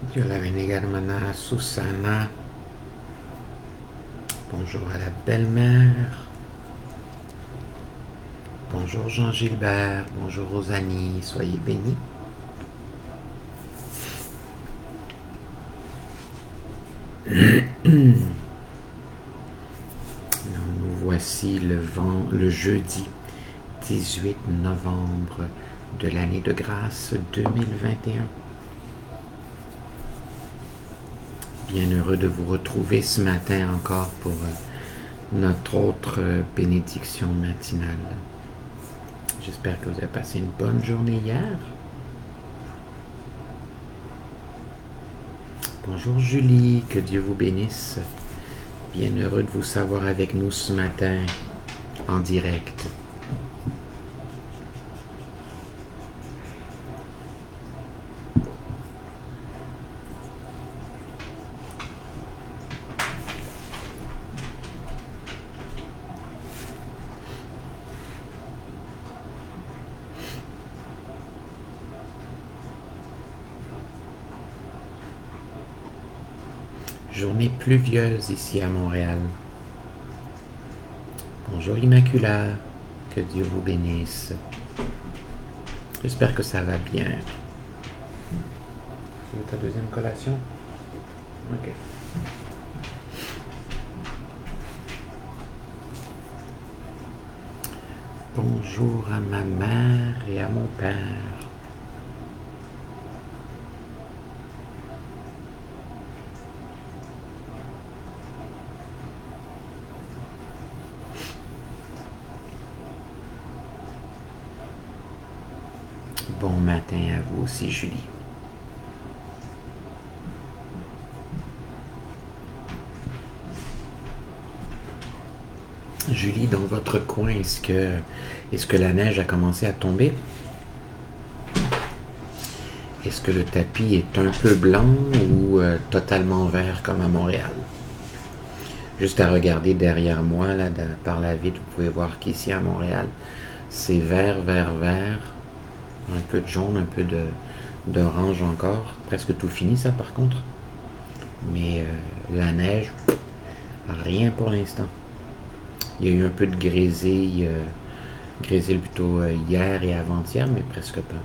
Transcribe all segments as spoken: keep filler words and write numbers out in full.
Dieu la bendiga, hermana Susana. Bonjour à la belle-mère. Bonjour Jean-Gilbert. Bonjour Rosalie. Soyez bénis. Nous voici le, vent, le jeudi dix-huit novembre de l'année de grâce deux mille vingt et un. Bien heureux de vous retrouver ce matin encore pour notre autre bénédiction matinale. J'espère que vous avez passé une bonne journée hier. Bonjour Julie, que Dieu vous bénisse. Bien heureux de vous savoir avec nous ce matin en direct. Journée pluvieuse ici à Montréal. Bonjour Immacula, que Dieu vous bénisse. J'espère que ça va bien. C'est ta deuxième collation? Ok. Bonjour à ma mère et à mon père. Bon matin à vous aussi, Julie. Julie, dans votre coin, est-ce que, est-ce que la neige a commencé à tomber? Est-ce que le tapis est un peu blanc ou euh, totalement vert comme à Montréal? Juste à regarder derrière moi, là, de, par la vitre, vous pouvez voir qu'ici à Montréal, c'est vert, vert, vert. Un peu de jaune, un peu de, d'orange encore. Presque tout fini, ça, par contre. Mais euh, la neige, rien pour l'instant. Il y a eu un peu de grésille, euh, grésille plutôt euh, hier et avant-hier, mais presque pas.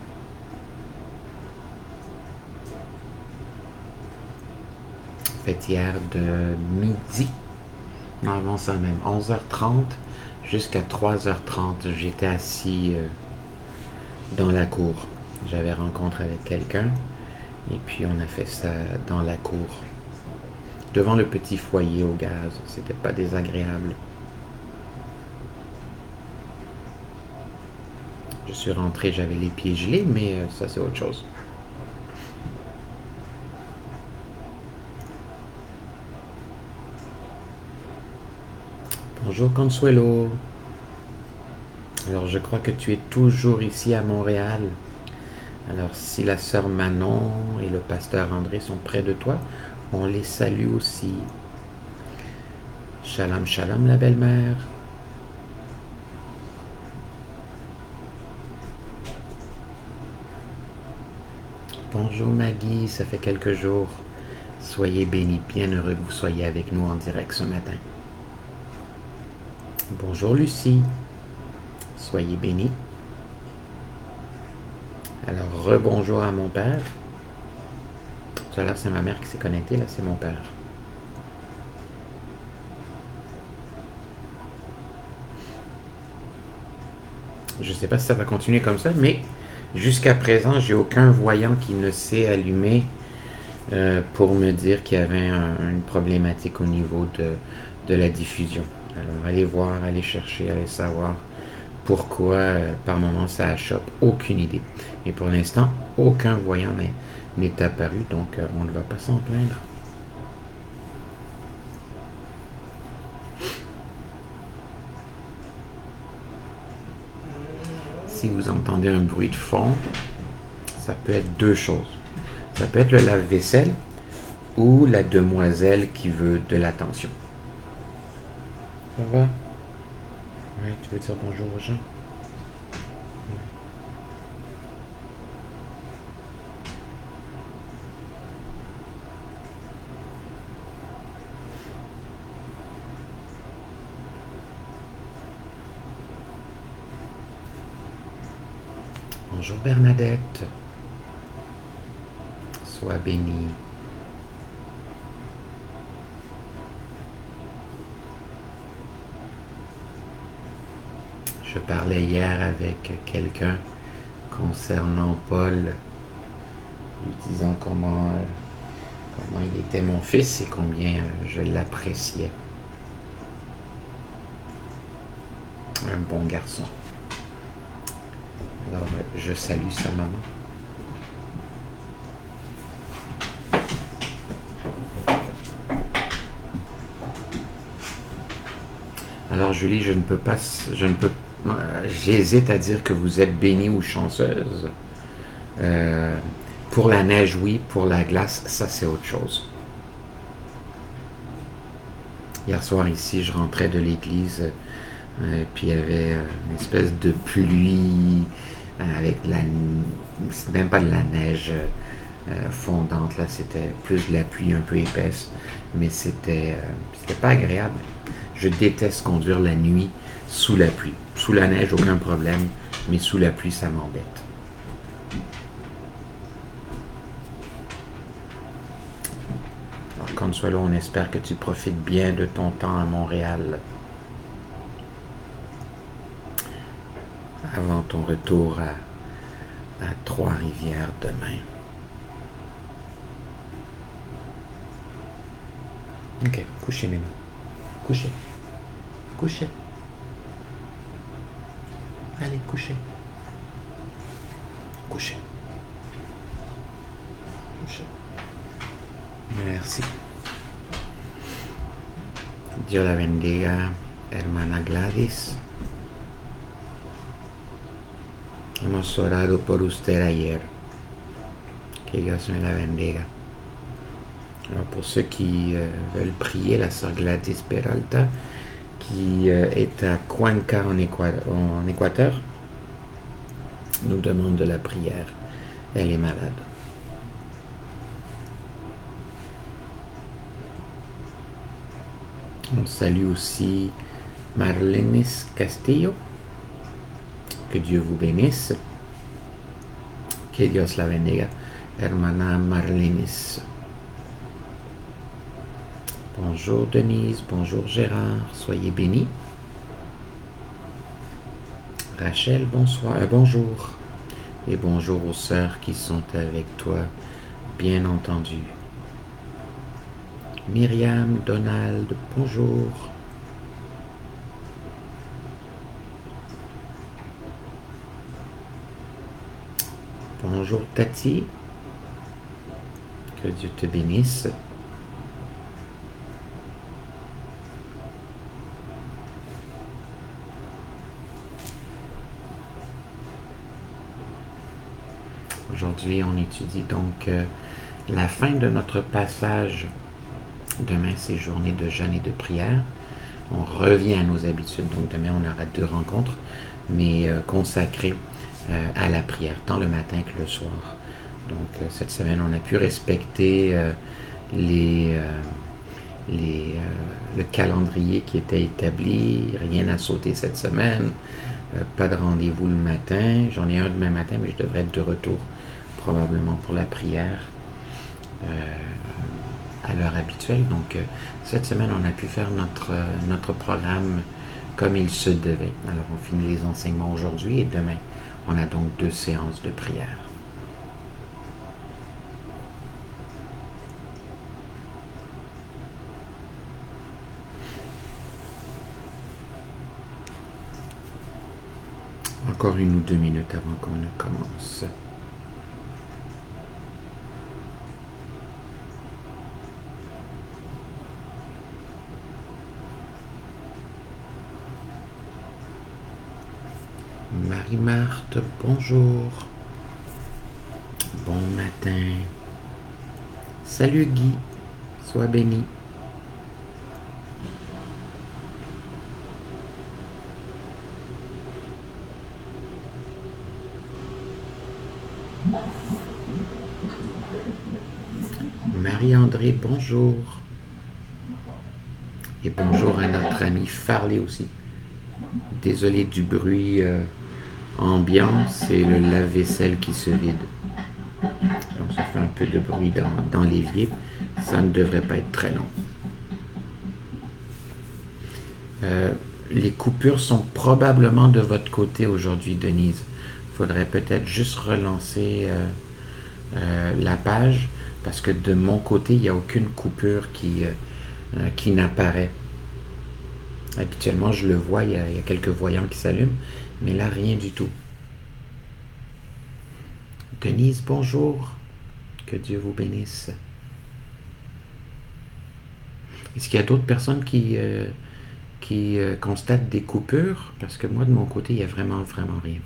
Fait hier de midi, non, avant ça même, onze heures trente jusqu'à trois heures trente, j'étais assis euh, dans la cour. J'avais rencontre avec quelqu'un et puis on a fait ça dans la cour. Devant le petit foyer au gaz, c'était pas désagréable. Je suis rentré, j'avais les pieds gelés, mais euh, ça c'est autre chose. Bonjour Consuelo. Alors je crois que tu es toujours ici à Montréal. Alors si la sœur Manon et le pasteur André sont près de toi, on les salue aussi. Shalom, shalom la belle-mère. Bonjour Maggie, ça fait quelques jours. Soyez bénis, bien heureux que vous soyez avec nous en direct ce matin. Bonjour Lucie, soyez bénis. Alors rebonjour à mon père. Tout à l'heure c'est ma mère qui s'est connectée, là c'est mon père. Je ne sais pas si ça va continuer comme ça, mais jusqu'à présent, j'ai aucun voyant qui ne s'est allumé euh, pour me dire qu'il y avait un, une problématique au niveau de, de la diffusion. Alors, allez voir, allez chercher, allez savoir pourquoi euh, par moment ça achoppe. Aucune idée. Mais pour l'instant, aucun voyant n'est apparu, donc euh, on ne va pas s'en plaindre. Si vous entendez un bruit de fond, ça peut être deux choses. Ça peut être le lave-vaisselle ou la demoiselle qui veut de l'attention. Ça va? Oui, tu veux dire bonjour aux gens? Bonjour Bernadette. Sois bénie. Je parlais hier avec quelqu'un concernant Paul, lui disant comment, euh, comment il était mon fils et combien euh, je l'appréciais. Un bon garçon. Alors, euh, je salue sa maman. Alors Julie, je ne peux pas, je ne peux, euh, j'hésite à dire que vous êtes bénie ou chanceuse. Euh, pour la neige, oui. Pour la glace, ça c'est autre chose. Hier soir ici, je rentrais de l'église, euh, puis il y avait euh, une espèce de pluie euh, avec la, c'est même pas de la neige euh, fondante là, c'était plus de la pluie un peu épaisse, mais c'était, euh, c'était pas agréable. Je déteste conduire la nuit sous la pluie. Sous la neige, aucun problème, mais sous la pluie, ça m'embête. Alors, Consuelo, on espère que tu profites bien de ton temps à Montréal avant ton retour à, à Trois-Rivières demain. Ok, couchez mes mains. Couchez. Couchez. Allez, couchez. Couchez. Couchez. Merci. Dios la bendiga, hermana Gladys. Hemos orado por usted ayer. Que Dios me la bendiga. Alors pour ceux qui euh, veulent prier, la sœur Gladys Peralta, qui euh, est à Cuenca en, Équateur, en Équateur, nous demande de la prière. Elle est malade. On salue aussi Marlenis Castillo. Que Dieu vous bénisse. Que Dios la bendiga. Hermana Marlenis. Bonjour Denise, bonjour Gérard, soyez bénis. Rachel, bonsoir, euh, bonjour. Et bonjour aux sœurs qui sont avec toi, bien entendu. Myriam, Donald, bonjour. Bonjour Tati. Que Dieu te bénisse. Aujourd'hui, on étudie donc euh, la fin de notre passage. Demain, c'est journée de jeûne et de prière. On revient à nos habitudes. Donc demain, on aura deux rencontres, mais euh, consacrées euh, à la prière, tant le matin que le soir. Donc euh, cette semaine, on a pu respecter euh, les, euh, les, euh, le calendrier qui était établi. Rien à sauter cette semaine. Euh, pas de rendez-vous le matin. J'en ai un demain matin, mais je devrais être de retour probablement pour la prière euh, à l'heure habituelle. Donc, euh, cette semaine, on a pu faire notre, euh, notre programme comme il se devait. Alors, on finit les enseignements aujourd'hui et demain, on a donc deux séances de prière. Encore une ou deux minutes avant qu'on ne commence. Marie-Marthe, bonjour. Bon matin. Salut Guy, sois béni. Marie-André, bonjour. Et bonjour à notre ami Farley aussi. Désolé du bruit euh, ambiance et le lave-vaisselle qui se vide. Donc ça fait un peu de bruit dans, dans l'évier. Ça ne devrait pas être très long. Euh, les coupures sont probablement de votre côté aujourd'hui, Denise. Il faudrait peut-être juste relancer euh, euh, la page parce que de mon côté, il n'y a aucune coupure qui, euh, qui n'apparaît. Habituellement, je le vois, il y, a, il y a quelques voyants qui s'allument, mais là, rien du tout. Denise, bonjour. Que Dieu vous bénisse. Est-ce qu'il y a d'autres personnes qui, euh, qui euh, constatent des coupures? Parce que moi, de mon côté, il n'y a vraiment, vraiment rien.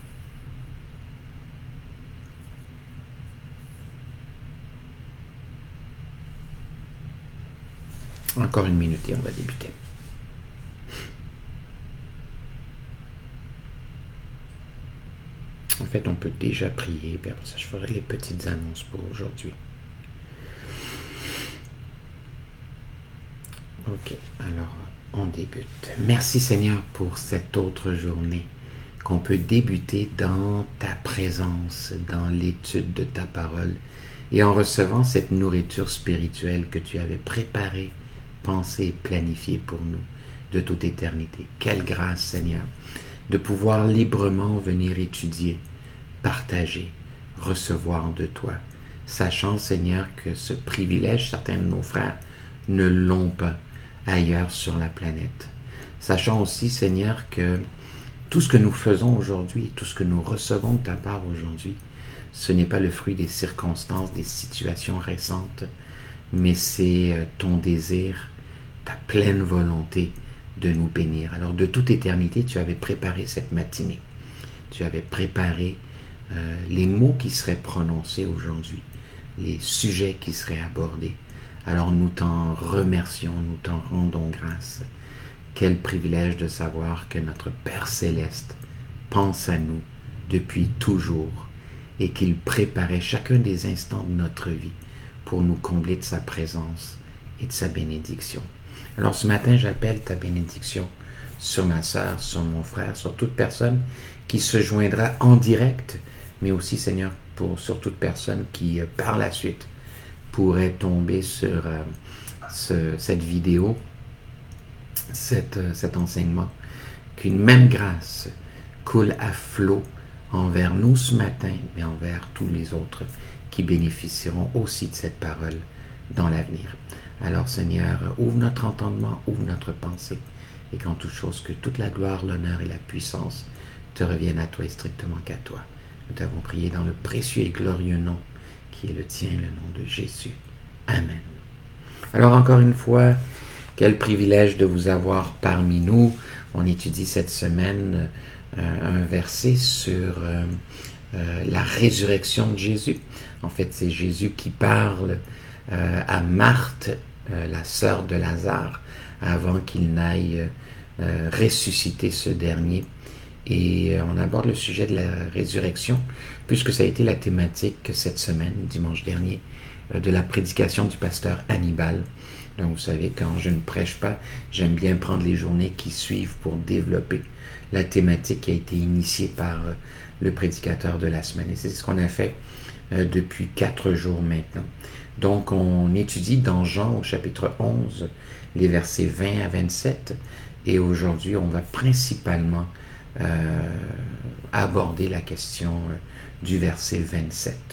Encore une minute et on va débuter. En fait, on peut déjà prier, puis après ça, je ferai les petites annonces pour aujourd'hui. Ok, alors on débute. Merci Seigneur pour cette autre journée qu'on peut débuter dans ta présence, dans l'étude de ta parole et en recevant cette nourriture spirituelle que tu avais préparée, pensée et planifiée pour nous de toute éternité. Quelle grâce Seigneur de pouvoir librement venir étudier, partager, recevoir de toi, sachant Seigneur que ce privilège, certains de nos frères ne l'ont pas ailleurs sur la planète. Sachant aussi, Seigneur, que tout ce que nous faisons aujourd'hui, tout ce que nous recevons de ta part aujourd'hui, ce n'est pas le fruit des circonstances, des situations récentes, mais c'est ton désir, ta pleine volonté de nous bénir. Alors, de toute éternité, tu avais préparé cette matinée. Tu avais préparé euh, les mots qui seraient prononcés aujourd'hui, les sujets qui seraient abordés. Alors nous t'en remercions, nous t'en rendons grâce. Quel privilège de savoir que notre Père Céleste pense à nous depuis toujours et qu'il préparait chacun des instants de notre vie pour nous combler de sa présence et de sa bénédiction. Alors ce matin, j'appelle ta bénédiction sur ma sœur, sur mon frère, sur toute personne qui se joindra en direct, mais aussi, Seigneur, pour, sur toute personne qui, par la suite, pourrait tomber sur euh, ce, cette vidéo, cette, euh, cet enseignement, qu'une même grâce coule à flot envers nous ce matin, mais envers tous les autres qui bénéficieront aussi de cette parole dans l'avenir. Alors Seigneur, ouvre notre entendement, ouvre notre pensée, et qu'en toute chose, que toute la gloire, l'honneur et la puissance te reviennent à toi et strictement qu'à toi. Nous t'avons prié dans le précieux et glorieux nom qui est le tien, le nom de Jésus. Amen. Alors encore une fois, quel privilège de vous avoir parmi nous. On étudie cette semaine euh, un verset sur euh, euh, la résurrection de Jésus. En fait, c'est Jésus qui parle euh, à Marthe, euh, la sœur de Lazare, avant qu'il n'aille euh, ressusciter ce dernier. Et on aborde le sujet de la résurrection, puisque ça a été la thématique cette semaine, dimanche dernier, de la prédication du pasteur Hannibal. Donc vous savez, quand je ne prêche pas, j'aime bien prendre les journées qui suivent pour développer la thématique qui a été initiée par le prédicateur de la semaine. Et c'est ce qu'on a fait depuis quatre jours maintenant. Donc on étudie dans Jean au chapitre onze, les versets vingt à vingt-sept, et aujourd'hui on va principalement Euh, aborder la question euh, du verset vingt-sept.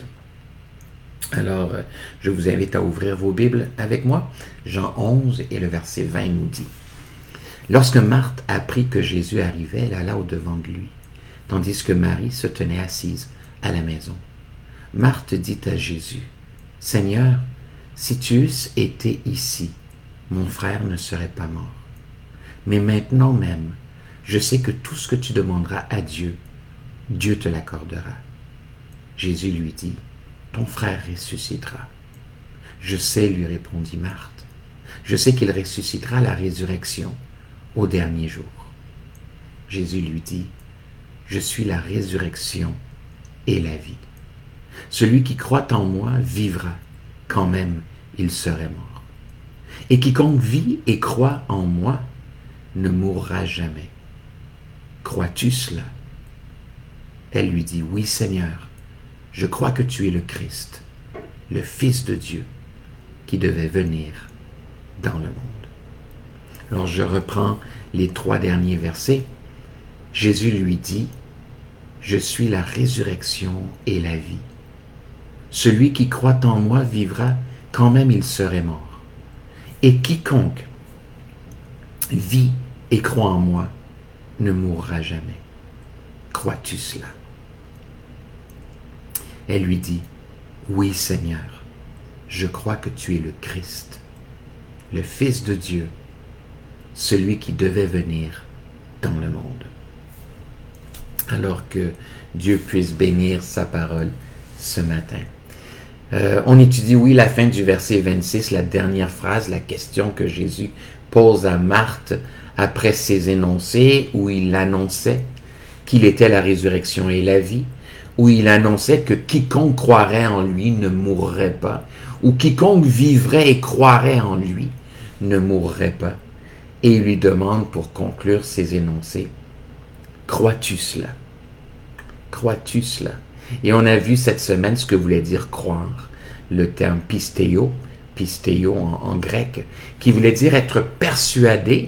Alors, euh, je vous invite à ouvrir vos Bibles avec moi. Jean onze et le verset vingt nous dit: Lorsque Marthe apprit que Jésus arrivait, elle alla au-devant de lui, tandis que Marie se tenait assise à la maison. Marthe dit à Jésus: Seigneur, si tu eusses été ici, mon frère ne serait pas mort. Mais maintenant même, je sais que tout ce que tu demanderas à Dieu, Dieu te l'accordera. Jésus lui dit: Ton frère ressuscitera. Je sais, lui répondit Marthe. Je sais qu'il ressuscitera à la résurrection au dernier jour. Jésus lui dit: Je suis la résurrection et la vie. Celui qui croit en moi vivra, quand même il serait mort. Et quiconque vit et croit en moi ne mourra jamais. Crois-tu cela? Elle lui dit, oui Seigneur, je crois que tu es le Christ, le Fils de Dieu, qui devait venir dans le monde. Alors je reprends les trois derniers versets. Jésus lui dit, je suis la résurrection et la vie. Celui qui croit en moi vivra quand même il serait mort. Et quiconque vit et croit en moi ne mourra jamais. Crois-tu cela? Elle lui dit, oui Seigneur, je crois que tu es le Christ, le Fils de Dieu, celui qui devait venir dans le monde. Alors que Dieu puisse bénir sa parole ce matin. Euh, on étudie, oui, la fin du verset vingt-six, la dernière phrase, la question que Jésus pose à Marthe après ses énoncés, où il annonçait qu'il était la résurrection et la vie, où il annonçait que quiconque croirait en lui ne mourrait pas, ou quiconque vivrait et croirait en lui ne mourrait pas. Et il lui demande, pour conclure ses énoncés, « Crois-tu cela? Crois-tu cela? » Et on a vu cette semaine ce que voulait dire croire, le terme pistéo, pistéo en, en grec, qui voulait dire être persuadé,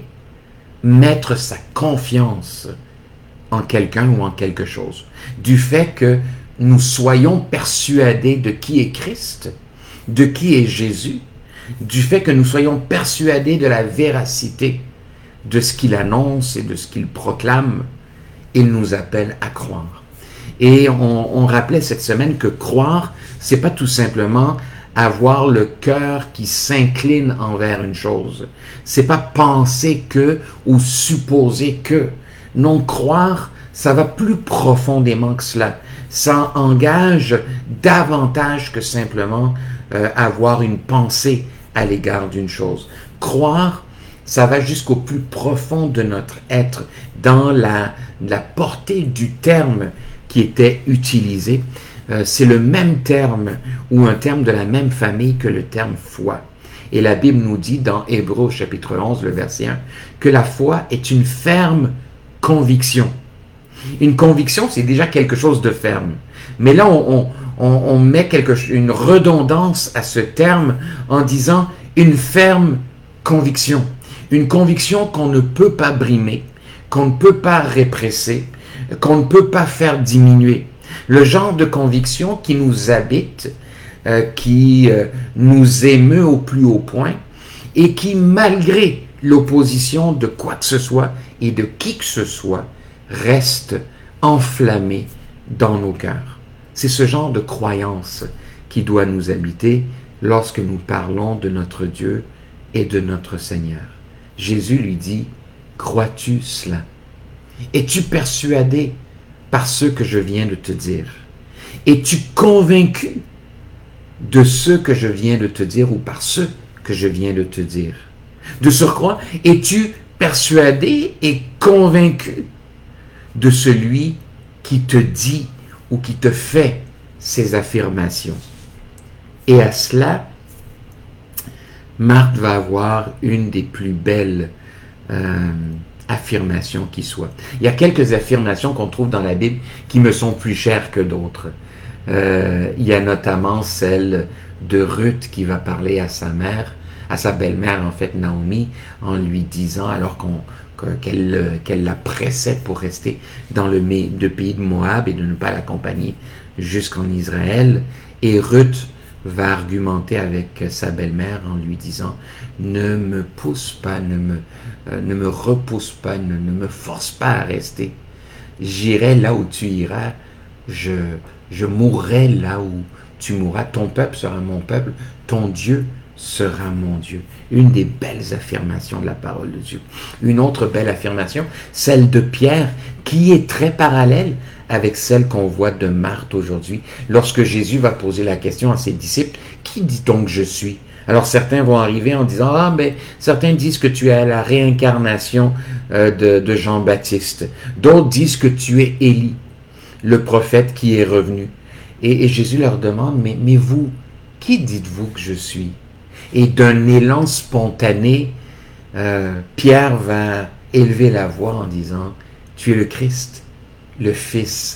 mettre sa confiance en quelqu'un ou en quelque chose. Du fait que nous soyons persuadés de qui est Christ, de qui est Jésus, du fait que nous soyons persuadés de la véracité de ce qu'il annonce et de ce qu'il proclame, il nous appelle à croire. Et on, on rappelait cette semaine que croire, c'est pas tout simplement avoir le cœur qui s'incline envers une chose. C'est pas penser que ou supposer que. Non, croire, ça va plus profondément que cela. Ça engage davantage que simplement euh, avoir une pensée à l'égard d'une chose. Croire, ça va jusqu'au plus profond de notre être, dans la, la portée du terme qui était utilisé. Euh, c'est le même terme ou un terme de la même famille que le terme foi. Et la Bible nous dit dans Hébreux chapitre onze, le verset un, que la foi est une ferme conviction. Une conviction, c'est déjà quelque chose de ferme. Mais là, on, on, on met quelque, une redondance à ce terme en disant une ferme conviction. Une conviction qu'on ne peut pas brimer, qu'on ne peut pas répresser, qu'on ne peut pas faire diminuer. Le genre de conviction qui nous habite, euh, qui euh, nous émeut au plus haut point et qui, malgré l'opposition de quoi que ce soit et de qui que ce soit, reste enflammé dans nos cœurs. C'est ce genre de croyance qui doit nous habiter lorsque nous parlons de notre Dieu et de notre Seigneur. Jésus lui dit, « Crois-tu cela? Es-tu persuadé par ce que je viens de te dire? Es-tu convaincu de ce que je viens de te dire ou par ce que je viens de te dire? De surcroît, es-tu persuadé et convaincu de celui qui te dit ou qui te fait ces affirmations? » Et à cela, Marthe va avoir une des plus belles euh, affirmations qui soit. Il y a quelques affirmations qu'on trouve dans la Bible qui me sont plus chères que d'autres. Euh, il y a notamment celle de Ruth qui va parler à sa mère, à sa belle-mère en fait, Naomi, en lui disant, alors qu'on qu'elle qu'elle la pressait pour rester dans le, le pays de Moab et de ne pas l'accompagner jusqu'en Israël. Et Ruth va argumenter avec sa belle-mère en lui disant « Ne me pousse pas, ne me, euh, ne me repousse pas, ne, ne me force pas à rester. J'irai là où tu iras, je, je mourrai là où tu mourras. Ton peuple sera mon peuple, ton Dieu sera mon Dieu. » Une des belles affirmations de la parole de Dieu. Une autre belle affirmation, celle de Pierre, qui est très parallèle avec celle qu'on voit de Marthe aujourd'hui, lorsque Jésus va poser la question à ses disciples, « Qui dit-on que je suis ?» Alors certains vont arriver en disant, « Ah, ben, certains disent que tu es la réincarnation euh, de, de Jean-Baptiste. D'autres disent que tu es Élie, le prophète qui est revenu. » Et, et Jésus leur demande, mais, « Mais vous, qui dites-vous que je suis ?» Et d'un élan spontané, euh, Pierre va élever la voix en disant, « Tu es le Christ, le Fils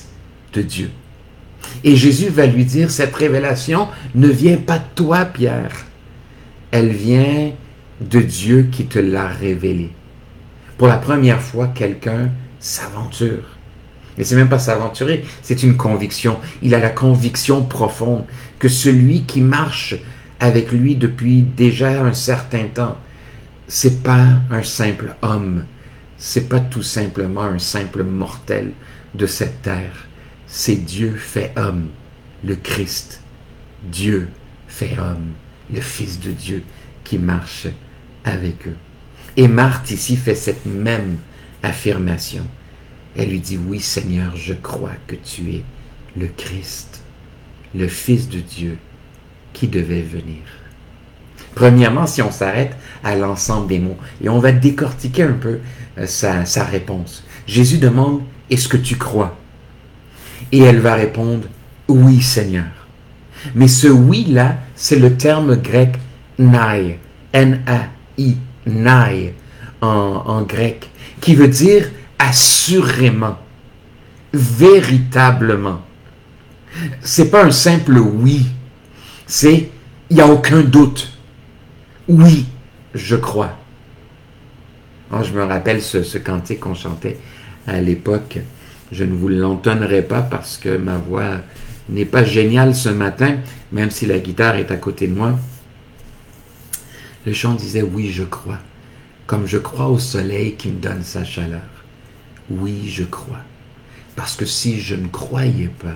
de Dieu. Et Jésus va lui dire, cette révélation ne vient pas de toi, Pierre. Elle vient de Dieu qui te l'a révélée. Pour la première fois, quelqu'un s'aventure. Et c'est même pas s'aventurer, c'est une conviction. Il a la conviction profonde que celui qui marche avec lui depuis déjà un certain temps, c'est pas un simple homme, c'est pas tout simplement un simple mortel de cette terre. C'est Dieu fait homme, le Christ. Dieu fait homme, le Fils de Dieu qui marche avec eux. Et Marthe ici fait cette même affirmation. Elle lui dit, oui Seigneur, je crois que tu es le Christ, le Fils de Dieu qui devait venir. Premièrement, si on s'arrête à l'ensemble des mots, et on va décortiquer un peu euh, sa, sa réponse. Jésus demande, est-ce que tu crois? Et elle va répondre, oui Seigneur. Mais ce oui-là, c'est le terme grec nai, N A I, nai en, en grec, qui veut dire assurément, véritablement. C'est pas un simple oui, c'est il n'y a aucun doute. Oui, je crois. Alors, je me rappelle ce, ce cantique qu'on chantait à l'époque. Je ne vous l'entonnerai pas parce que ma voix n'est pas géniale ce matin, même si la guitare est à côté de moi. Le chant disait, oui, je crois, comme je crois au soleil qui me donne sa chaleur. Oui, je crois, parce que si je ne croyais pas,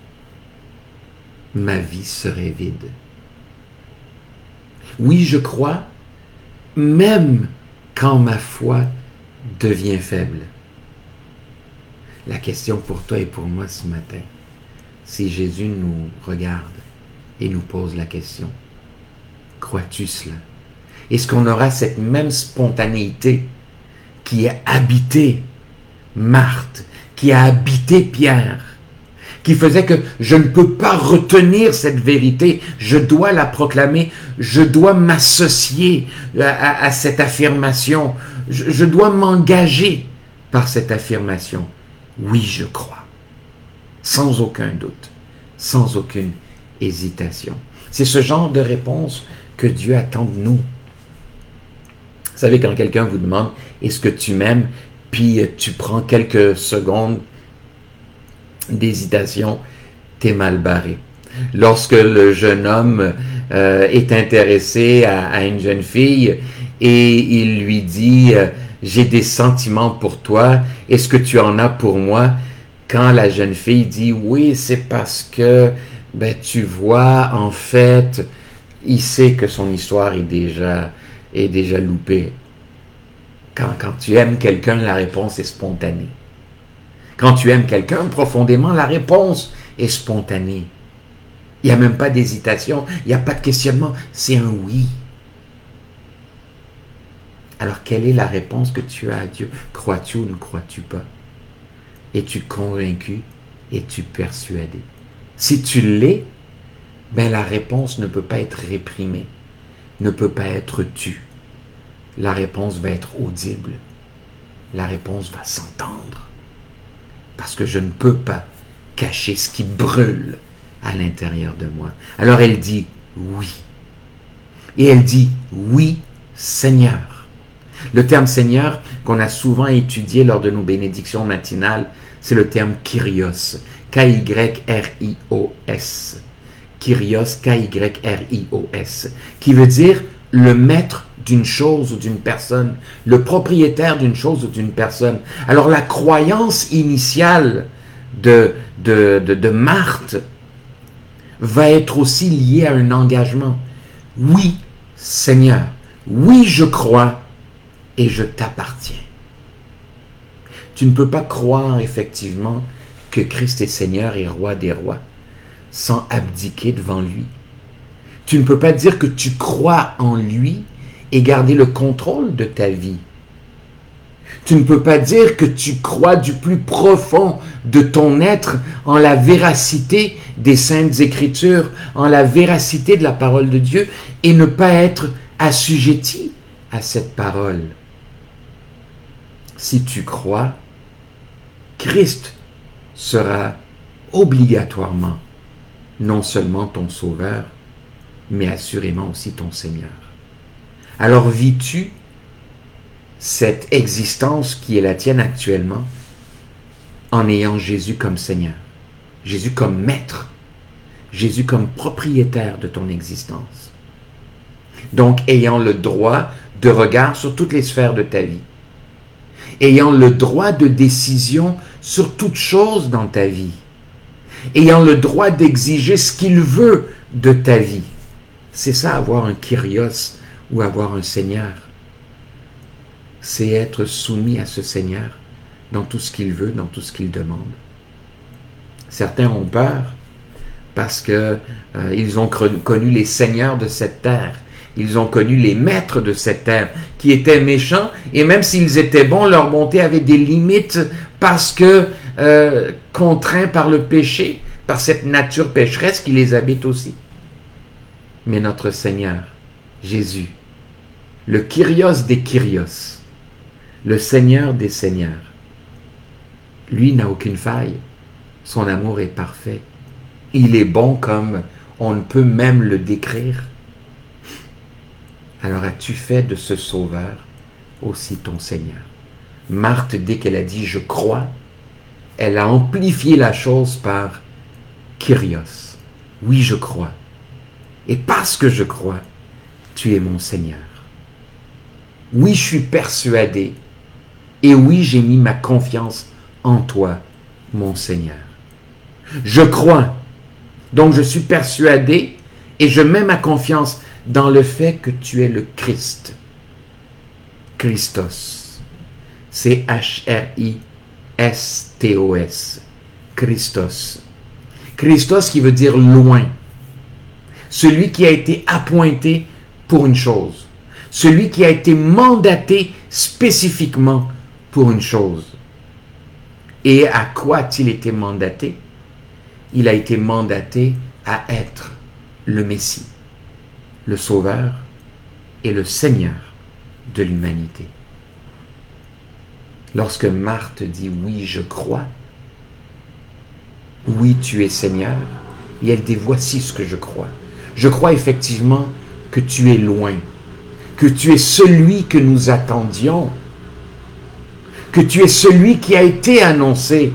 ma vie serait vide. Oui, je crois, même quand ma foi devient faible. La question pour toi et pour moi ce matin, si Jésus nous regarde et nous pose la question, crois-tu cela? Est-ce qu'on aura cette même spontanéité qui a habité Marthe, qui a habité Pierre, qui faisait que je ne peux pas retenir cette vérité, je dois la proclamer, je dois m'associer à, à, à cette affirmation, je, je dois m'engager par cette affirmation. Oui, je crois, sans aucun doute, sans aucune hésitation. C'est ce genre de réponse que Dieu attend de nous. Vous savez, quand quelqu'un vous demande « Est-ce que tu m'aimes ?» puis tu prends quelques secondes d'hésitation, t'es mal barré. Lorsque le jeune homme euh, est intéressé à, à une jeune fille et il lui dit euh, « J'ai des sentiments pour toi, est-ce que tu en as pour moi ?» Quand la jeune fille dit « Oui, c'est parce que, ben, tu vois, en fait, il sait que son histoire est déjà, est déjà loupée. » Quand, quand tu aimes quelqu'un, la réponse est spontanée. Quand tu aimes quelqu'un profondément, la réponse est spontanée. Il n'y a même pas d'hésitation, il n'y a pas de questionnement, c'est un oui. Alors, quelle est la réponse que tu as à Dieu? Crois-tu ou ne crois-tu pas? Es-tu convaincu? Es-tu persuadé? Si tu l'es, ben la réponse ne peut pas être réprimée, ne peut pas être tue. La réponse va être audible. La réponse va s'entendre. Parce que je ne peux pas cacher ce qui brûle à l'intérieur de moi. Alors elle dit oui. Et elle dit oui, Seigneur. Le terme Seigneur qu'on a souvent étudié lors de nos bénédictions matinales, c'est le terme Kyrios. K Y R I O S. Kyrios, K Y R I O S. Qui veut dire le maître d'une chose ou d'une personne, le propriétaire d'une chose ou d'une personne. Alors la croyance initiale de, de, de, de Marthe va être aussi liée à un engagement. Oui, Seigneur, oui, je crois et je t'appartiens. Tu ne peux pas croire effectivement que Christ est Seigneur et roi des rois sans abdiquer devant lui. Tu ne peux pas dire que tu crois en lui et garder le contrôle de ta vie. Tu ne peux pas dire que tu crois du plus profond de ton être en la véracité des Saintes Écritures, en la véracité de la parole de Dieu et ne pas être assujetti à cette parole. Si tu crois, Christ sera obligatoirement non seulement ton Sauveur, mais assurément aussi ton Seigneur. Alors vis-tu cette existence qui est la tienne actuellement en ayant Jésus comme Seigneur, Jésus comme Maître, Jésus comme propriétaire de ton existence. Donc ayant le droit de regard sur toutes les sphères de ta vie, ayant le droit de décision sur toute chose dans ta vie, ayant le droit d'exiger ce qu'il veut de ta vie. C'est ça, avoir un Kyrios ou avoir un Seigneur. C'est être soumis à ce Seigneur dans tout ce qu'il veut, dans tout ce qu'il demande. Certains ont peur parce que euh, ils ont connu les seigneurs de cette terre. Ils ont connu les maîtres de cette terre qui étaient méchants, et même s'ils étaient bons, leur bonté avait des limites parce que euh, contraints par le péché, par cette nature pécheresse qui les habite aussi. Mais notre Seigneur, Jésus, le Kyrios des Kyrios, le Seigneur des Seigneurs, lui n'a aucune faille. Son amour est parfait. Il est bon comme on ne peut même le décrire. Alors as-tu fait de ce Sauveur aussi ton Seigneur? Marthe, dès qu'elle a dit « je crois », elle a amplifié la chose par « Kyrios ». Oui, je crois. Et parce que je crois, tu es mon Seigneur. Oui, je suis persuadé. Et oui, j'ai mis ma confiance en toi, mon Seigneur. Je crois. Donc je suis persuadé et je mets ma confiance dans le fait que tu es le Christ. Christos. C'est H R I S T O S. Christos. Christos qui veut dire loin. Celui qui a été appointé pour une chose. Celui qui a été mandaté spécifiquement pour une chose. Et à quoi a-t-il été mandaté? Il a été mandaté à être le Messie, le Sauveur et le Seigneur de l'humanité. Lorsque Marthe dit « oui, je crois »,« oui, tu es Seigneur », et elle dit « voici ce que je crois ». Je crois effectivement que tu es loin, que tu es celui que nous attendions, que tu es celui qui a été annoncé.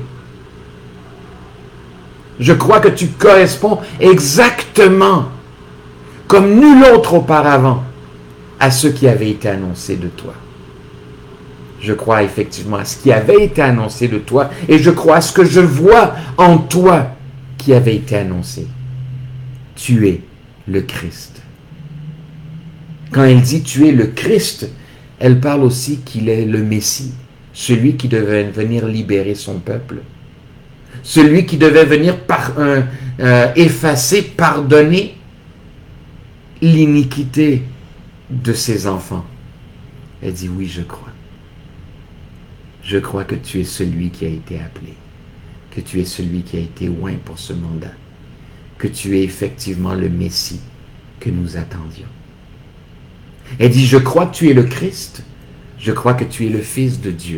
Je crois que tu corresponds exactement, comme nul autre auparavant, à ce qui avait été annoncé de toi. Je crois effectivement à ce qui avait été annoncé de toi, et je crois à ce que je vois en toi qui avait été annoncé. Tu es le Christ. Quand elle dit tu es le Christ, elle parle aussi qu'il est le Messie, celui qui devait venir libérer son peuple, celui qui devait venir par, euh, euh, effacer, pardonner l'iniquité de ses enfants. Elle dit oui, je crois. Je crois que tu es celui qui a été appelé, que tu es celui qui a été oint pour ce mandat, que tu es effectivement le Messie que nous attendions. Elle dit, je crois que tu es le Christ, je crois que tu es le Fils de Dieu.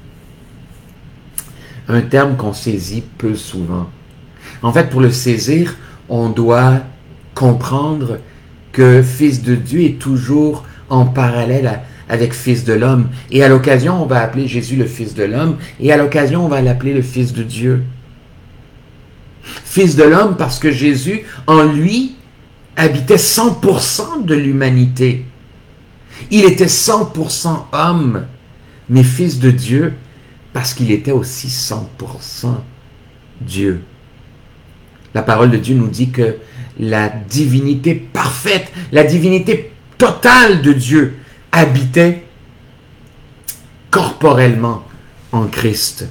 Un terme qu'on saisit peu souvent. En fait, pour le saisir, on doit comprendre que Fils de Dieu est toujours en parallèle à, avec Fils de l'homme. Et à l'occasion, on va appeler Jésus le Fils de l'homme, et à l'occasion, on va l'appeler le Fils de Dieu. Fils de l'homme parce que Jésus, en lui, habitait cent pour cent de l'humanité. Il était cent pour cent homme, mais Fils de Dieu parce qu'il était aussi cent pour cent Dieu. La parole de Dieu nous dit que la divinité parfaite, la divinité totale de Dieu habitait corporellement en Christ.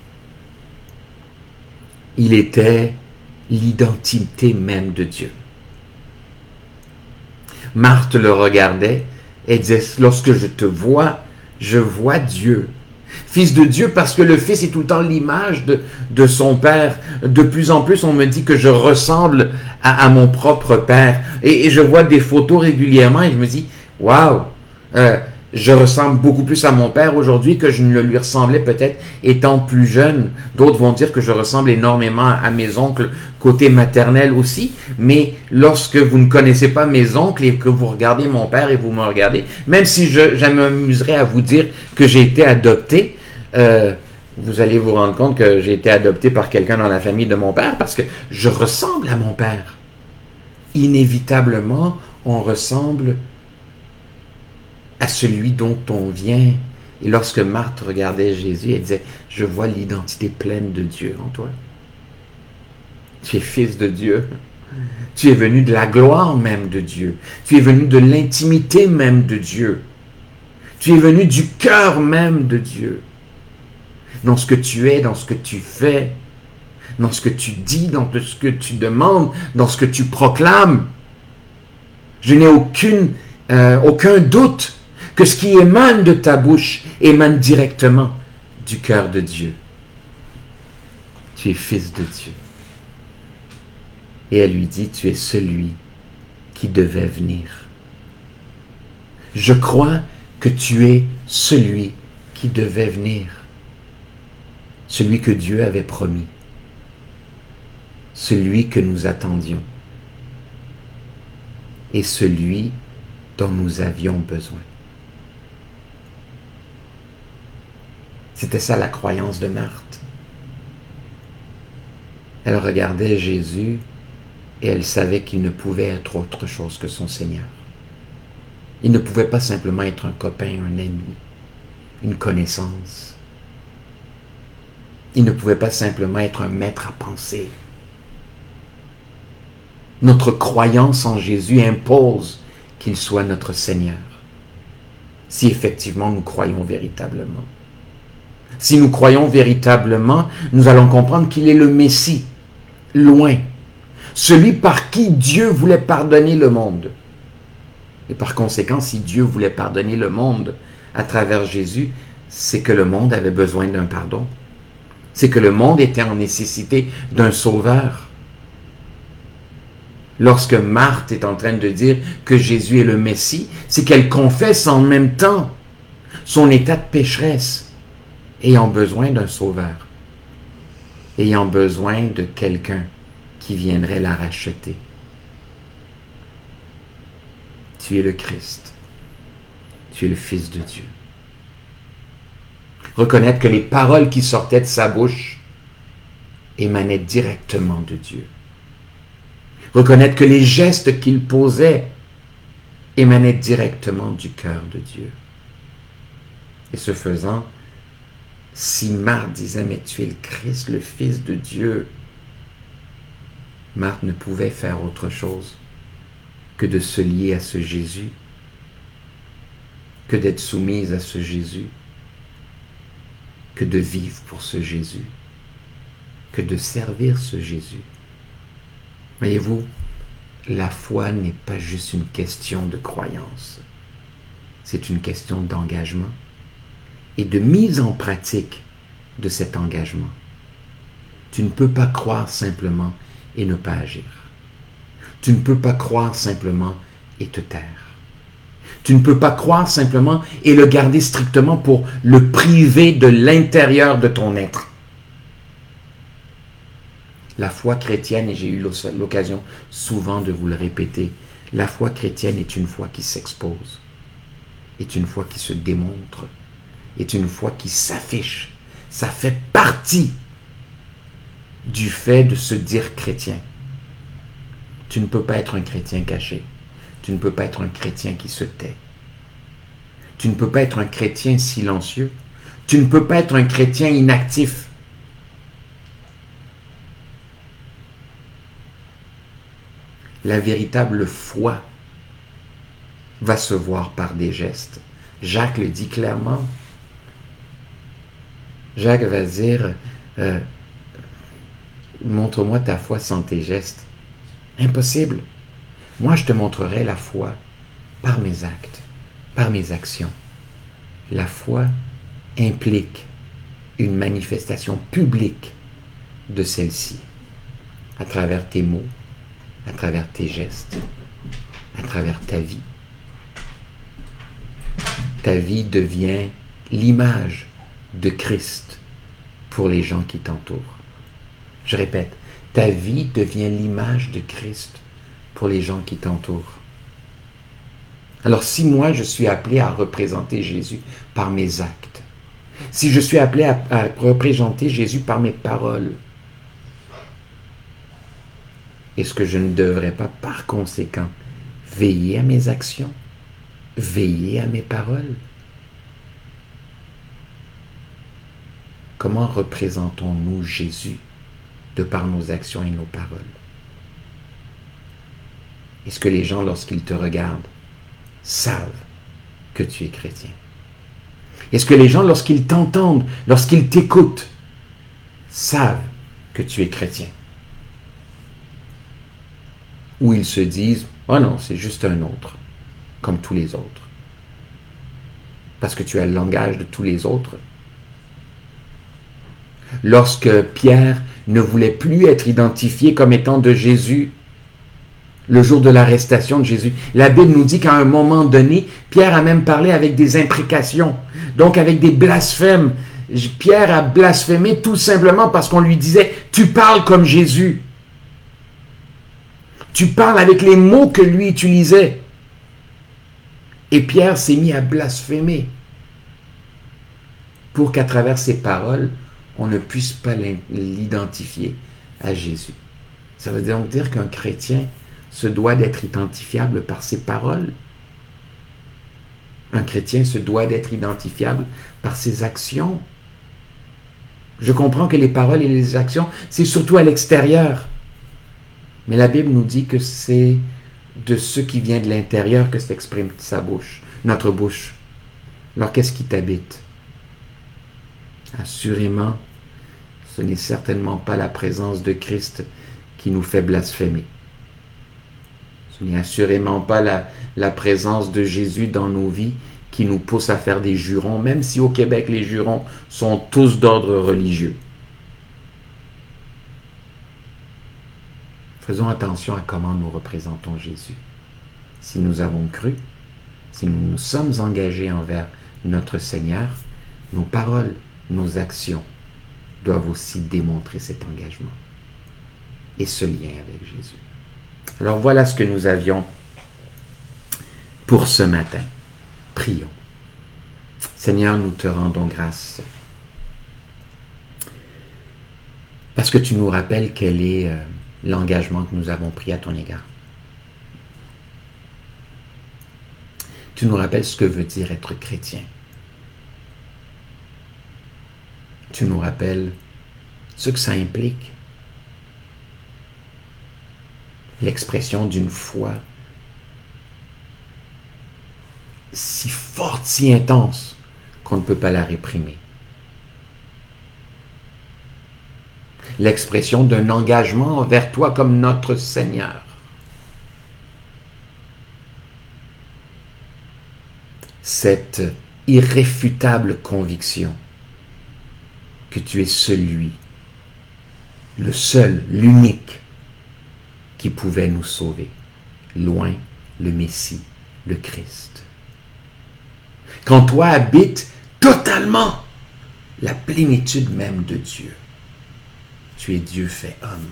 Il était l'identité même de Dieu. Marthe le regardait et disait, lorsque je te vois, je vois Dieu. Fils de Dieu, parce que le Fils est tout le temps l'image de, de son Père. De plus en plus, on me dit que je ressemble à, à mon propre Père. Et, et je vois des photos régulièrement et je me dis, waouh, euh, je ressemble beaucoup plus à mon père aujourd'hui que je ne le lui ressemblais peut-être étant plus jeune. D'autres vont dire que je ressemble énormément à mes oncles côté maternel aussi. Mais lorsque vous ne connaissez pas mes oncles et que vous regardez mon père et vous me regardez, même si je, je m'amuserais à vous dire que j'ai été adopté, euh, vous allez vous rendre compte que j'ai été adopté par quelqu'un dans la famille de mon père parce que je ressemble à mon père. Inévitablement, on ressemble à celui dont on vient. Et lorsque Marthe regardait Jésus, elle disait, je vois l'identité pleine de Dieu en toi. Tu es fils de Dieu. Tu es venu de la gloire même de Dieu. Tu es venu de l'intimité même de Dieu. Tu es venu du cœur même de Dieu. Dans ce que tu es, dans ce que tu fais, dans ce que tu dis, dans ce que tu demandes, dans ce que tu proclames. Je n'ai aucune, euh, aucun doute que ce qui émane de ta bouche émane directement du cœur de Dieu. Tu es fils de Dieu. Et elle lui dit, tu es celui qui devait venir. Je crois que tu es celui qui devait venir. Celui que Dieu avait promis. Celui que nous attendions. Et celui dont nous avions besoin. C'était ça la croyance de Marthe. Elle regardait Jésus et elle savait qu'il ne pouvait être autre chose que son Seigneur. Il ne pouvait pas simplement être un copain, un ami, une connaissance. Il ne pouvait pas simplement être un maître à penser. Notre croyance en Jésus impose qu'il soit notre Seigneur. Si effectivement nous croyons véritablement. Si nous croyons véritablement, nous allons comprendre qu'il est le Messie, loin. Celui par qui Dieu voulait pardonner le monde. Et par conséquent, si Dieu voulait pardonner le monde à travers Jésus, c'est que le monde avait besoin d'un pardon. C'est que le monde était en nécessité d'un sauveur. Lorsque Marthe est en train de dire que Jésus est le Messie, c'est qu'elle confesse en même temps son état de pécheresse, ayant besoin d'un sauveur, ayant besoin de quelqu'un qui viendrait la racheter. Tu es le Christ. Tu es le Fils de Dieu. Reconnaître que les paroles qui sortaient de sa bouche émanaient directement de Dieu. Reconnaître que les gestes qu'il posait émanaient directement du cœur de Dieu. Et ce faisant, si Marthe disait, mais tu es le Christ, le Fils de Dieu, Marthe ne pouvait faire autre chose que de se lier à ce Jésus, que d'être soumise à ce Jésus, que de vivre pour ce Jésus, que de servir ce Jésus. Voyez-vous, la foi n'est pas juste une question de croyance, c'est une question d'engagement et de mise en pratique de cet engagement. Tu ne peux pas croire simplement et ne pas agir. Tu ne peux pas croire simplement et te taire. Tu ne peux pas croire simplement et le garder strictement pour le priver de l'intérieur de ton être. La foi chrétienne, et j'ai eu l'occasion souvent de vous le répéter, la foi chrétienne est une foi qui s'expose, est une foi qui se démontre, est une foi qui s'affiche. Ça fait partie du fait de se dire chrétien. Tu ne peux pas être un chrétien caché. Tu ne peux pas être un chrétien qui se tait. Tu ne peux pas être un chrétien silencieux. Tu ne peux pas être un chrétien inactif. La véritable foi va se voir par des gestes. Jacques le dit clairement. Jacques va dire, euh, montre-moi ta foi sans tes gestes. Impossible. Moi, je te montrerai la foi par mes actes, par mes actions. La foi implique une manifestation publique de celle-ci, à travers tes mots, à travers tes gestes, à travers ta vie. ta vie devient l'image de Christ pour les gens qui t'entourent. Je répète, ta vie devient l'image de Christ pour les gens qui t'entourent. Alors si moi je suis appelé à représenter Jésus par mes actes, si je suis appelé à, à représenter Jésus par mes paroles, est-ce que je ne devrais pas par conséquent veiller à mes actions, veiller à mes paroles? Comment représentons-nous Jésus de par nos actions et nos paroles? Est-ce que les gens, lorsqu'ils te regardent, savent que tu es chrétien? Est-ce que les gens, lorsqu'ils t'entendent, lorsqu'ils t'écoutent, savent que tu es chrétien? Ou ils se disent, oh non, c'est juste un autre, comme tous les autres. Parce que tu as le langage de tous les autres. Lorsque Pierre ne voulait plus être identifié comme étant de Jésus, le jour de l'arrestation de Jésus, la Bible nous dit qu'à un moment donné, Pierre a même parlé avec des imprécations, donc avec des blasphèmes. Pierre a blasphémé tout simplement parce qu'on lui disait, tu parles comme Jésus. Tu parles avec les mots que lui utilisait. Et Pierre s'est mis à blasphémer pour qu'à travers ses paroles, on ne puisse pas l'identifier à Jésus. Ça veut donc dire qu'un chrétien se doit d'être identifiable par ses paroles. Un chrétien se doit d'être identifiable par ses actions. Je comprends que les paroles et les actions, c'est surtout à l'extérieur. Mais la Bible nous dit que c'est de ce qui vient de l'intérieur que s'exprime sa bouche, notre bouche. Alors qu'est-ce qui t'habite? Assurément, ce n'est certainement pas la présence de Christ qui nous fait blasphémer. Ce n'est assurément pas la, la présence de Jésus dans nos vies qui nous pousse à faire des jurons, même si au Québec, les jurons sont tous d'ordre religieux. Faisons attention à comment nous représentons Jésus. Si nous avons cru, si nous nous sommes engagés envers notre Seigneur, nos paroles, nos actions doivent aussi démontrer cet engagement et ce lien avec Jésus. Alors voilà ce que nous avions pour ce matin. Prions. Seigneur, nous te rendons grâce parce que tu nous rappelles quel est euh, l'engagement que nous avons pris à ton égard. Tu nous rappelles ce que veut dire être chrétien. Tu nous rappelles ce que ça implique. L'expression d'une foi si forte, si intense, qu'on ne peut pas la réprimer. L'expression d'un engagement envers toi comme notre Seigneur. Cette irréfutable conviction que tu es celui, le seul, l'unique, qui pouvait nous sauver. Loin, le Messie, le Christ. Qu'en toi habite totalement la plénitude même de Dieu. Tu es Dieu fait homme.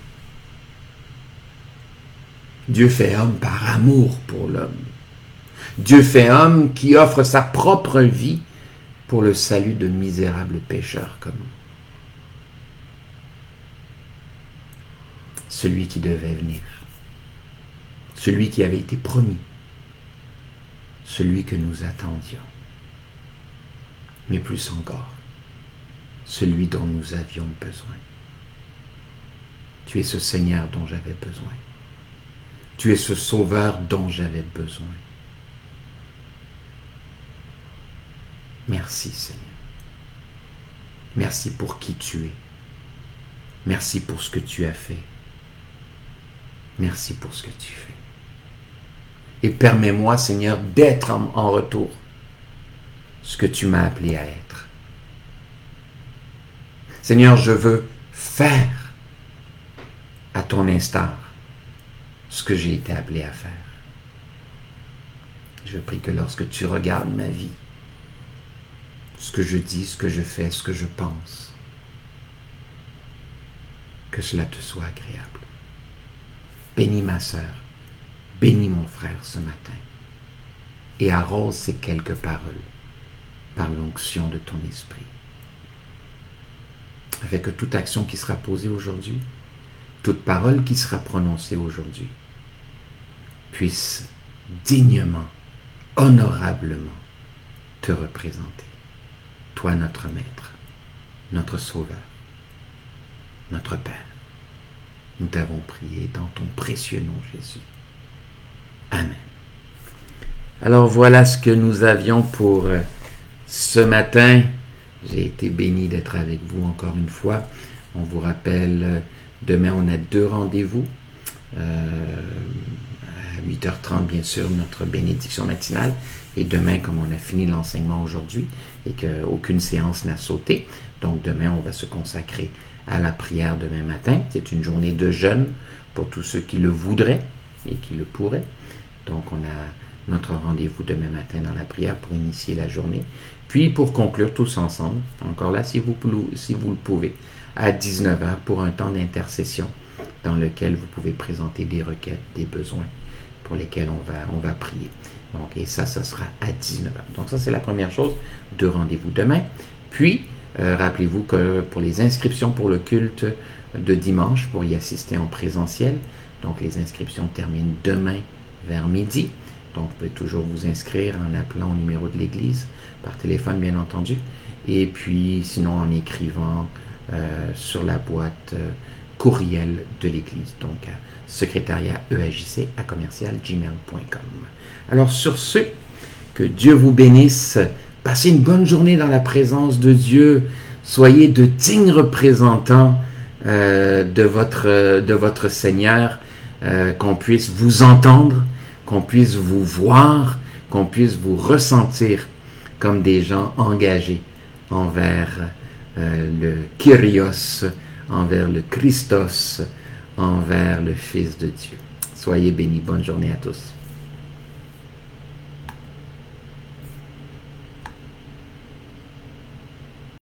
Dieu fait homme par amour pour l'homme. Dieu fait homme qui offre sa propre vie pour le salut de misérables pécheurs comme nous. Celui qui devait venir. Celui qui avait été promis. Celui que nous attendions. Mais plus encore, celui dont nous avions besoin. Tu es ce Seigneur dont j'avais besoin. Tu es ce Sauveur dont j'avais besoin. Merci Seigneur. Merci pour qui tu es. Merci pour ce que tu as fait. Merci pour ce que tu fais. Et permets-moi Seigneur d'être en, en retour ce que tu m'as appelé à être. Seigneur, je veux faire à ton instar ce que j'ai été appelé à faire. Je prie que lorsque tu regardes ma vie, ce que je dis, ce que je fais, ce que je pense. Que cela te soit agréable. Bénis ma sœur, bénis mon frère ce matin et arrose ces quelques paroles par l'onction de ton esprit. Afin que toute action qui sera posée aujourd'hui, toute parole qui sera prononcée aujourd'hui, puisse dignement, honorablement te représenter. Toi, notre Maître, notre Sauveur, notre Père. Nous t'avons prié dans ton précieux nom, Jésus. Amen. Alors voilà ce que nous avions pour ce matin. J'ai été béni d'être avec vous encore une fois. On vous rappelle, demain on a deux rendez-vous. Euh, à huit heures trente, bien sûr, notre bénédiction matinale. Et demain, comme on a fini l'enseignement aujourd'hui et qu'aucune séance n'a sauté, donc demain, on va se consacrer à la prière demain matin. C'est une journée de jeûne pour tous ceux qui le voudraient et qui le pourraient. Donc, on a notre rendez-vous demain matin dans la prière pour initier la journée. Puis, pour conclure tous ensemble, encore là, si vous, si vous le pouvez, à dix-neuf heures pour un temps d'intercession dans lequel vous pouvez présenter des requêtes, des besoins pour lesquels on va, on va prier. Donc, et ça, ça sera à dix-neuf heures. Donc, ça, c'est la première chose. Deux rendez-vous demain. Puis, euh, rappelez-vous que pour les inscriptions pour le culte de dimanche, pour y assister en présentiel, donc les inscriptions terminent demain vers midi. Donc, vous pouvez toujours vous inscrire en appelant au numéro de l'église, par téléphone, bien entendu. Et puis, sinon, en écrivant euh, sur la boîte euh, courriel de l'église. Donc, à secrétariat E A J C à commercial gmail point com. Alors, sur ce, que Dieu vous bénisse. Passez une bonne journée dans la présence de Dieu. Soyez de dignes représentants euh, de, votre, de votre Seigneur, euh, qu'on puisse vous entendre, qu'on puisse vous voir, qu'on puisse vous ressentir comme des gens engagés envers euh, le Kyrios, envers le Christos, envers le Fils de Dieu. Soyez bénis. Bonne journée à tous.